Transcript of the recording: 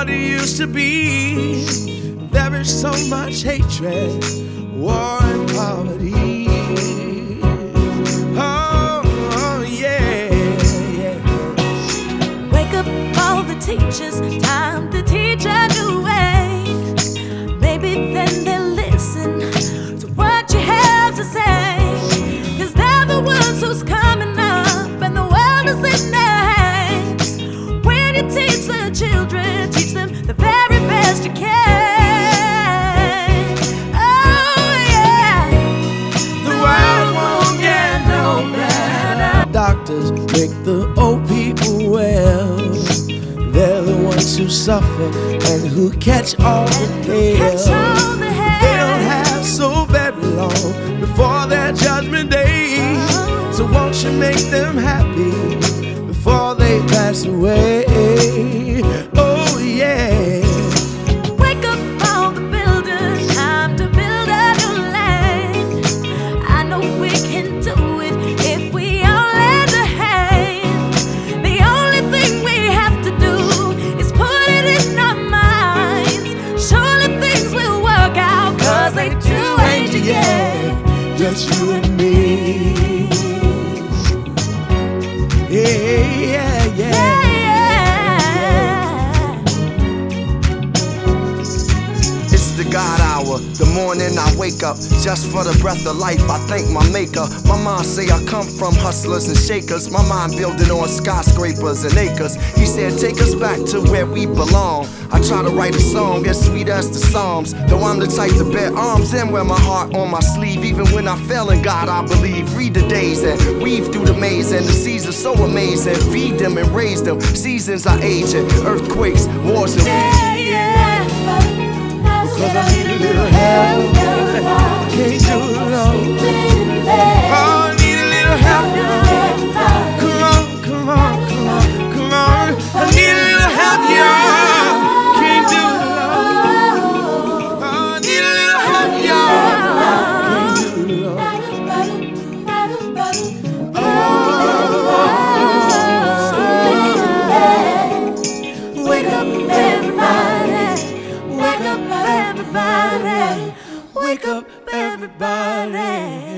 what it used to be. There is so much hatred, war and poverty. Oh, yeah, yeah. Wake up all the teachers, time to teach a new way. Maybe then they'll listen to what you have to say. 'Cause they're the ones who's coming up and the world is in their hands. When you teach the children, teach them the very best you can. Doctors make the old people well. They're the ones who suffer and who catch all the hail. They don't have so very long before their judgment day. So won't you make them happy before they pass away? Oh yeah. Wake up all the builders, time to build a new land. I know we can do it if we all lend a hand. The only thing we have to do is put it in our minds. Surely things will work out, 'cause they do ain't you yet. Just you and me. Yeah, yeah, yeah. The God hour, the morning I wake up, just for the breath of life, I thank my maker. My mom say I come from hustlers and shakers. My mind building on skyscrapers and acres. He said take us back to where we belong. I try to write a song as sweet as the Psalms, though I'm the type to bear arms and wear my heart on my sleeve. Even when I fail in God, I believe. Read the days and weave through the maze, and the seasons so amazing. Feed them and raise them. Seasons are aging, earthquakes, wars and Cause I need a little help. Can't do it alone. Oh, I need a little help. Come on, come on, come on, come on. I need a little help, y'all. Can't do it alone. Oh, I need a little help, y'all. Can't do it alone. Wake up, everybody. Wake up, everybody. Wake up, everybody.